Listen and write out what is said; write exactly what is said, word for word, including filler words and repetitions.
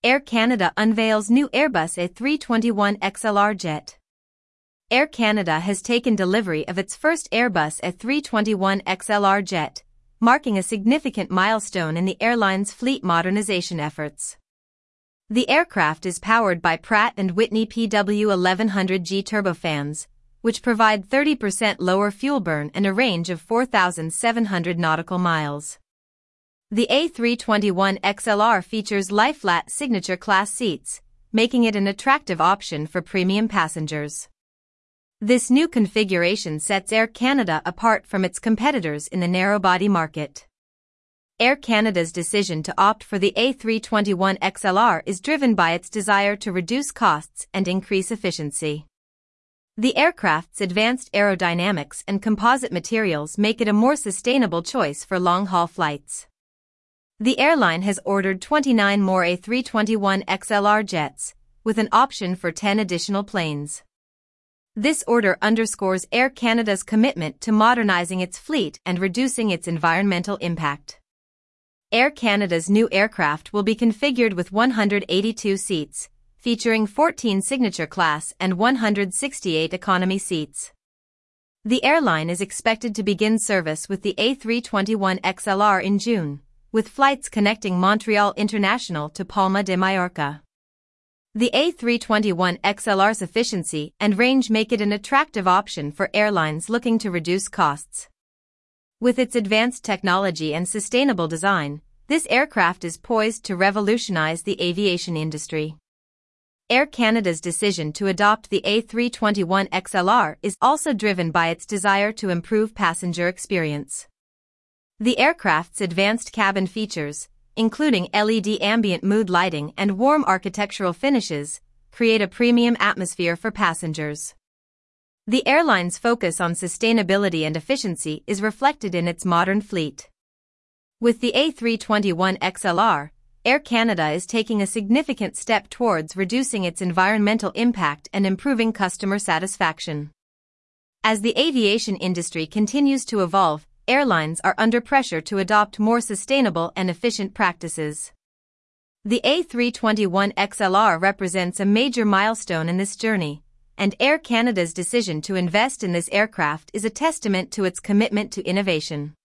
Air Canada unveils new Airbus A three twenty-one X L R jet. Air Canada has taken delivery of its first Airbus A three twenty-one X L R jet, marking a significant milestone in the airline's fleet modernization efforts. The aircraft is powered by Pratt and Whitney P W eleven hundred G turbofans, which provide thirty percent lower fuel burn and a range of four thousand seven hundred nautical miles. The A three twenty-one X L R features lie-flat signature class seats, making it an attractive option for premium passengers. This new configuration sets Air Canada apart from its competitors in the narrow-body market. Air Canada's decision to opt for the A three twenty-one X L R is driven by its desire to reduce costs and increase efficiency. The aircraft's advanced aerodynamics and composite materials make it a more sustainable choice for long-haul flights. The airline has ordered twenty-nine more A three twenty-one X L R jets, with an option for ten additional planes. This order underscores Air Canada's commitment to modernizing its fleet and reducing its environmental impact. Air Canada's new aircraft will be configured with one hundred eighty-two seats, featuring fourteen Signature class and one hundred sixty-eight economy seats. The airline is expected to begin service with the A three twenty-one X L R in June, with flights connecting Montreal International to Palma de Mallorca. The A three twenty-one X L R's efficiency and range make it an attractive option for airlines looking to reduce costs. With its advanced technology and sustainable design, this aircraft is poised to revolutionize the aviation industry. Air Canada's decision to adopt the A three twenty-one X L R is also driven by its desire to improve passenger experience. The aircraft's advanced cabin features, including L E D ambient mood lighting and warm architectural finishes, create a premium atmosphere for passengers. The airline's focus on sustainability and efficiency is reflected in its modern fleet. With the A three twenty-one X L R, Air Canada is taking a significant step towards reducing its environmental impact and improving customer satisfaction. As the aviation industry continues to evolve, airlines are under pressure to adopt more sustainable and efficient practices. The A three twenty-one X L R represents a major milestone in this journey, and Air Canada's decision to invest in this aircraft is a testament to its commitment to innovation.